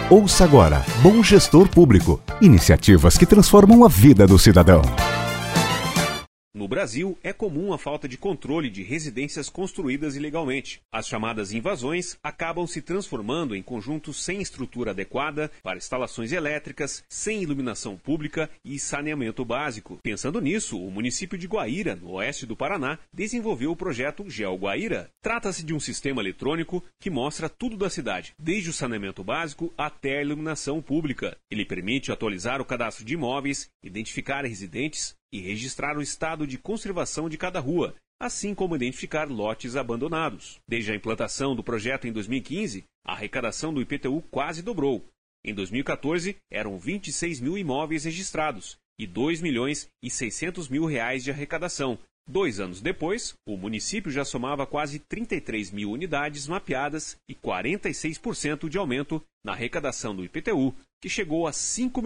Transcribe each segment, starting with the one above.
Ouça agora Bom Gestor Público. Iniciativas que transformam a vida do cidadão. No Brasil, é comum a falta de controle de residências construídas ilegalmente. As chamadas invasões acabam se transformando em conjuntos sem estrutura adequada para instalações elétricas, sem iluminação pública e saneamento básico. Pensando nisso, o município de Guaíra, no oeste do Paraná, desenvolveu o projeto GeoGuaíra. Trata-se de um sistema eletrônico que mostra tudo da cidade, desde o saneamento básico até a iluminação pública. Ele permite atualizar o cadastro de imóveis, identificar residentes e registrar o estado de conservação de cada rua, assim como identificar lotes abandonados. Desde a implantação do projeto em 2015, a arrecadação do IPTU quase dobrou. Em 2014, eram 26 mil imóveis registrados e R$ 2.600.000 de arrecadação. 2 anos depois, o município já somava quase 33 mil unidades mapeadas e 46% de aumento na arrecadação do IPTU, que chegou a R$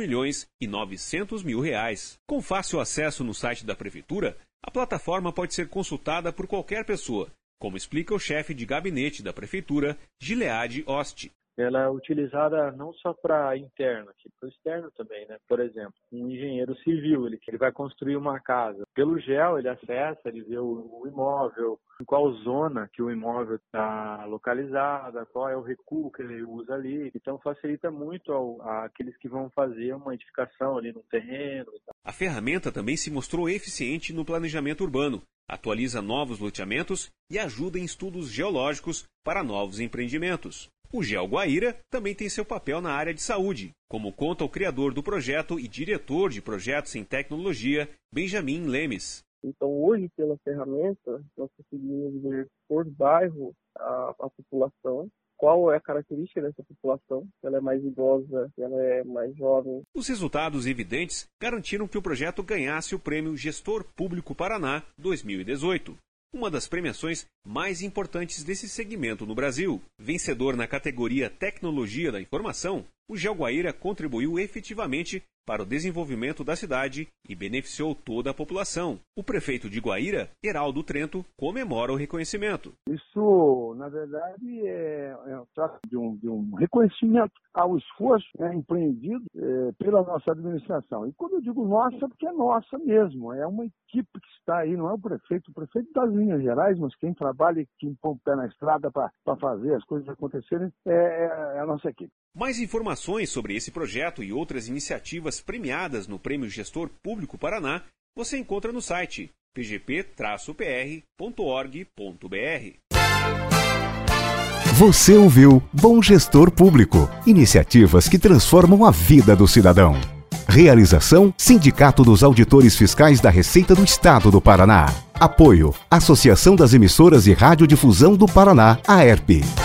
5.900.000. Com fácil acesso no site da Prefeitura, a plataforma pode ser consultada por qualquer pessoa, como explica o chefe de gabinete da Prefeitura, Gilead Osti. Ela é utilizada não só para interno, para o externo também, né? Por exemplo, um engenheiro civil, ele vai construir uma casa. Pelo GEO, ele acessa, ele vê o imóvel, em qual zona que o imóvel está localizado, qual é o recuo que ele usa ali. Então, facilita muito àqueles que vão fazer uma edificação ali no terreno. A ferramenta também se mostrou eficiente no planejamento urbano, atualiza novos loteamentos e ajuda em estudos geológicos para novos empreendimentos. O GeoGuaíra também tem seu papel na área de saúde, como conta o criador do projeto e diretor de projetos em tecnologia, Benjamin Lemes. Então, hoje, pela ferramenta, nós conseguimos ver por bairro a população, qual é a característica dessa população, se ela é mais idosa, se ela é mais jovem. Os resultados evidentes garantiram que o projeto ganhasse o prêmio Gestor Público Paraná 2018. Uma das premiações mais importantes desse segmento no Brasil. Vencedor na categoria Tecnologia da Informação, o GeoGuaíra contribuiu efetivamente para o desenvolvimento da cidade e beneficiou toda a população. O prefeito de Guaíra, Heraldo Trento, comemora o reconhecimento. Isso, na verdade, é de um reconhecimento ao esforço empreendido pela nossa administração. E quando eu digo nossa, porque é nossa mesmo. É uma equipe que está aí, não é o prefeito das linhas gerais, mas quem trabalha e quem põe o pé na estrada para fazer as coisas acontecerem é a nossa equipe. Mais informações sobre esse projeto e outras iniciativas premiadas no Prêmio Gestor Público Paraná você encontra no site pgp-pr.org.br. Você ouviu Bom Gestor Público. Iniciativas que transformam a vida do cidadão. Realização: Sindicato dos Auditores Fiscais da Receita do Estado do Paraná. Apoio: Associação das Emissoras de Radiodifusão do Paraná, AERP.